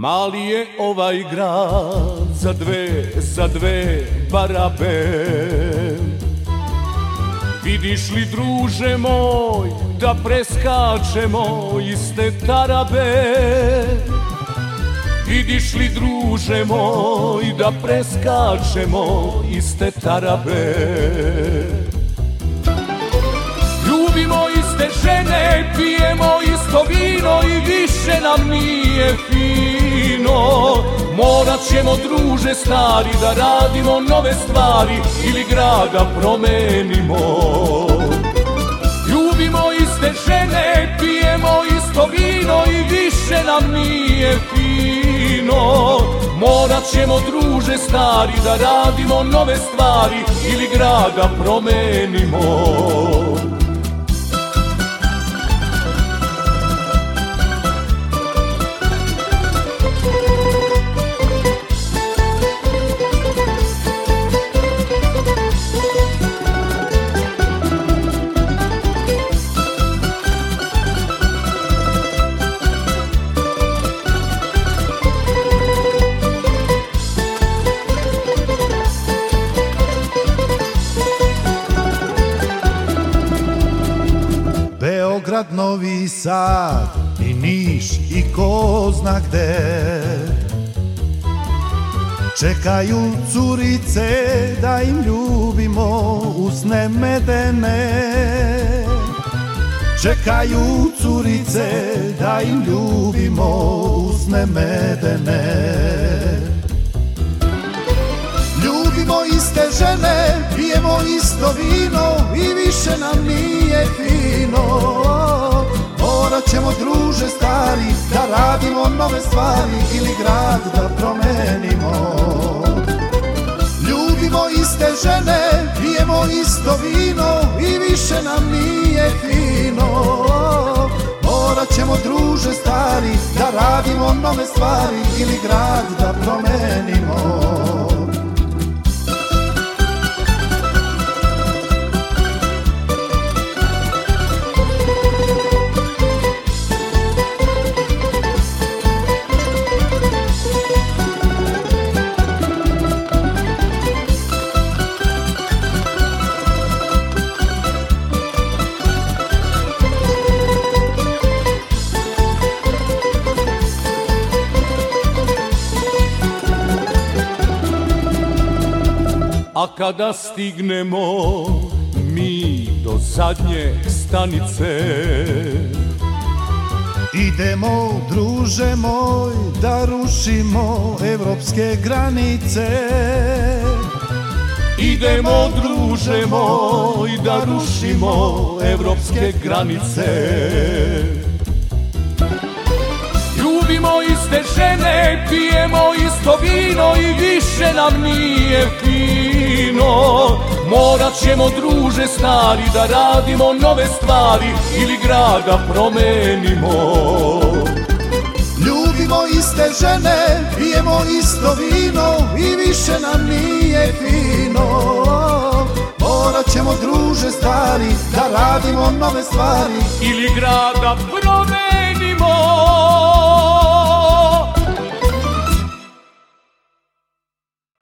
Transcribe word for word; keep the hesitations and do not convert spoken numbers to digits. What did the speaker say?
Mali je ovaj grad za dve, za dve barabe. Vidiš li, druže moj, da preskačemo iste tarabe? Vidiš li, druže moj, da preskačemo iste tarabe? Ljubimo iste žene, pijemo isto vino i više nam nije fino. Morat ćemo, druže stari, da radimo nove stvari ili grada promenimo. Ljubimo iste žene, pijemo isto vino i više nam nije fino. Morat ćemo, druže stari, da radimo nove stvari ili grada promenimo. Beograd, Novi Sad i Niš i ko zna gde čekaju curice da im ljubimo usne medene. Čekaju curice da im ljubimo usne medene. Ljubimo iste žene, pijemo isto vino i više nam nije fino. Morat ćemo, druže stari, da radimo nove stvari ili grad da promenimo. Ljubimo iste žene, pijemo isto vino i više nam nije fino. Morat ćemo, druže stari, da radimo nove stvari ili grad da promenimo. A kada stignemo mi do zadnje stanice, idemo, druže moj, da rušimo evropske granice. Idemo, druže moj, da rušimo evropske granice. Ljubimo iste žene, pijemo isto vino i više nam nije fino. Morat ćemo, druže stari, da radimo nove stvari ili grada promenimo. Ljubimo iste žene, pijemo isto vino i više nam nije fino. Morat ćemo, druže stari, da radimo nove stvari ili grada promenimo.